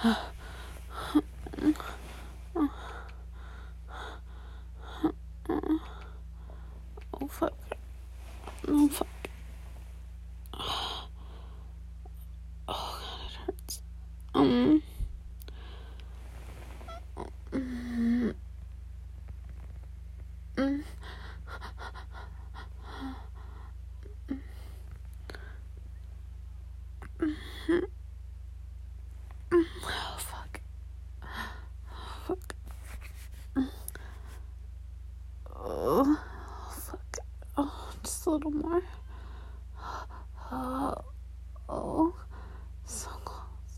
Oh, fuck. Oh, fuck. Oh, God, it hurts. Oh, fuck. Fuck. Oh, fuck. Oh, just a little more. Oh, so close.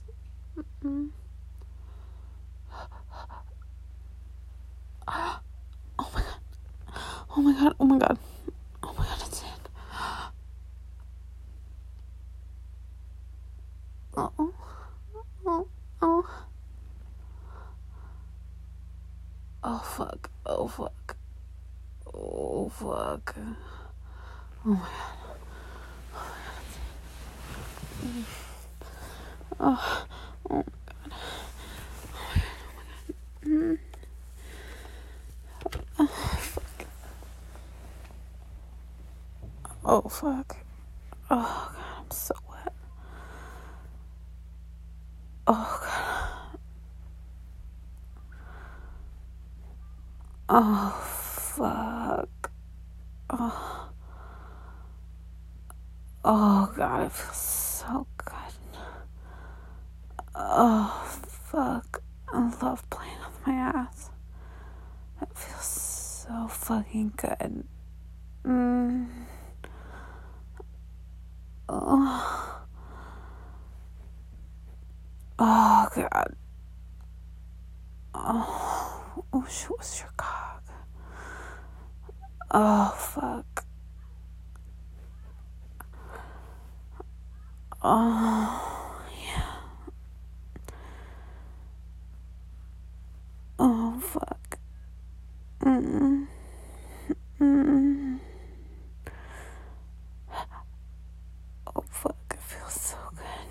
Oh my god. Oh my god. Oh my god. Oh my god, it's in. Oh. Oh. Oh. Oh fuck. Oh fuck. Oh fuck. Oh my god. Oh. Oh my god. Oh fuck. Oh fuck. Oh god, I'm so wet. Oh god. Oh fuck. Oh. Oh god, it feels so good. Oh fuck. I love playing with my ass. It feels so fucking good. Oh. Oh god. Oh, she was your cock. Oh fuck. Oh yeah. Oh fuck. Oh fuck. It feels so good.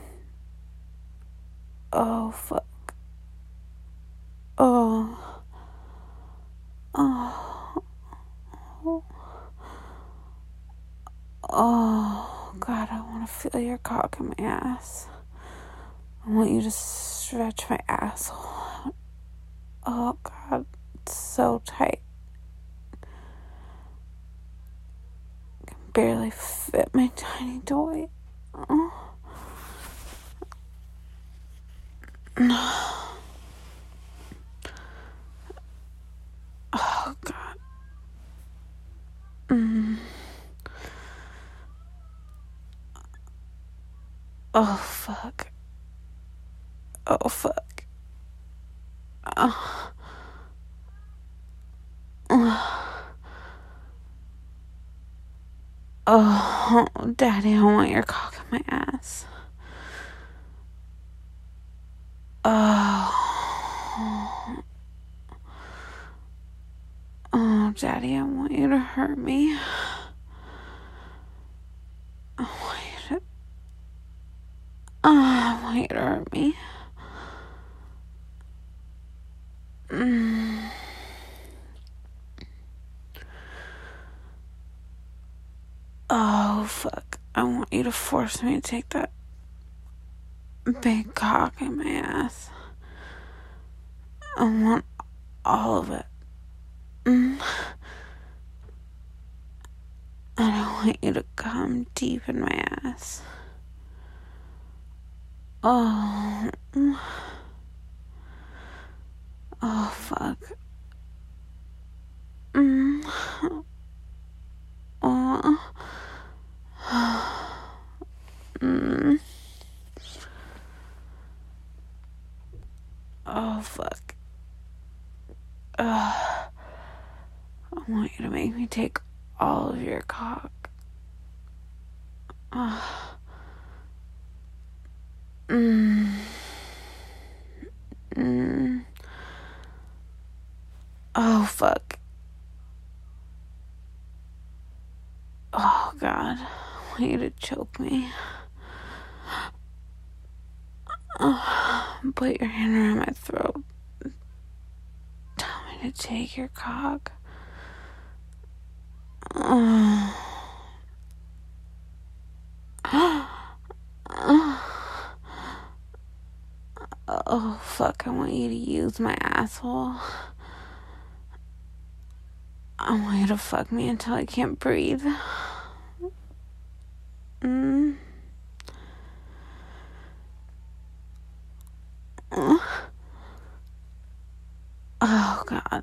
Oh fuck. Oh. Oh. Oh god, I want to feel your cock in my ass. I want you to stretch my asshole out. Oh god, it's so tight. I can barely fit my tiny toy. Oh. Oh god. Oh fuck. Oh fuck. Oh. Oh, Daddy, I want your cock in my ass. Oh. Oh, Daddy, I want you to hurt me. I want you to... I want you to hurt me. Oh, fuck. I want you to force me to take that big cock in my ass. I want all of it. And I want you to come deep in my ass. Oh. Oh, fuck. Oh. Oh, fuck. I want you to make me take all of your cock. Oh, fuck. Oh, God. I want you to choke me. Put your hand around my throat. Tell me to take your cock. Oh, fuck, I want you to use my asshole. I want you to fuck me until I can't breathe. Oh, God.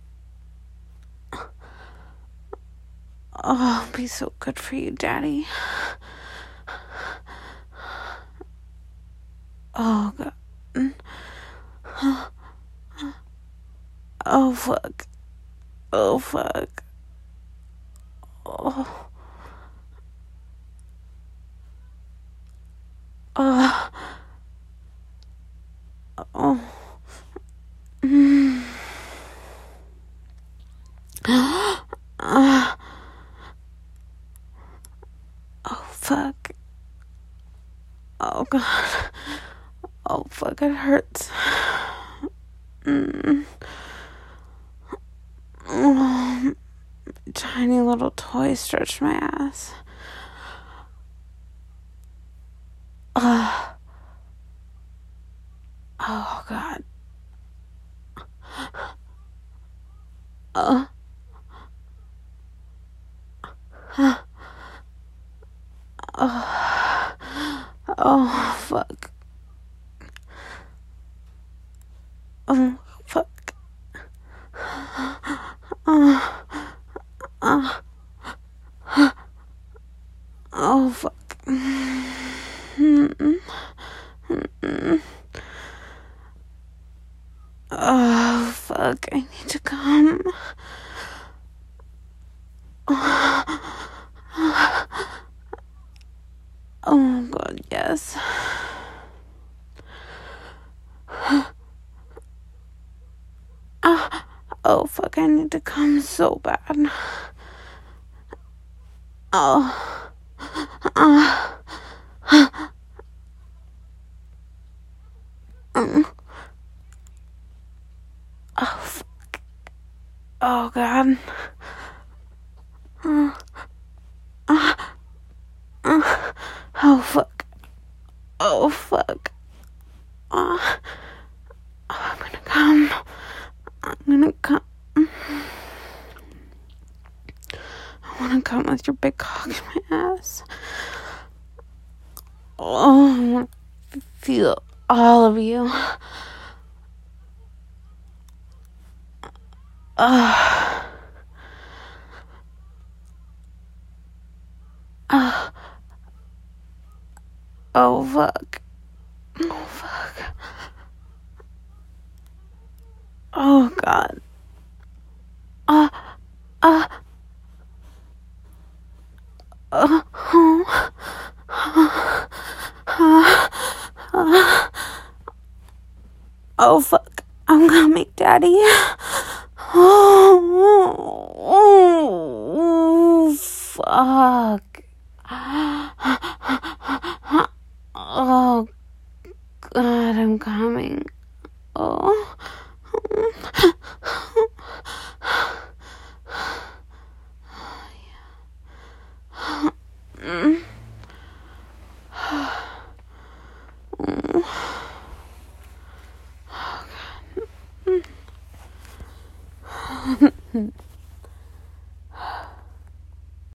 Oh, I'll be so good for you, Daddy. Oh, God. Oh, fuck. Oh, fuck. Oh. Oh. Oh. Oh, fuck. Oh, God. Oh, fuck, it hurts. Oh, tiny little toy stretched my ass. Oh, God. Oh, fuck. Oh, fuck. Oh, fuck. Oh, fuck. I need to come. Oh, God, yes. Oh, fuck, I need to come so bad. Oh. Oh, fuck. Oh, God. Oh, fuck. Oh, fuck. Oh, I'm gonna come. I'm gonna come. I wanna come with your big cock in my ass. Oh, I wanna feel all of you. Oh, fuck. Oh, fuck. Oh, God. Oh, fuck. I'm coming, Daddy. Oh, fuck. Oh, God, I'm coming. Oh. Oh, God.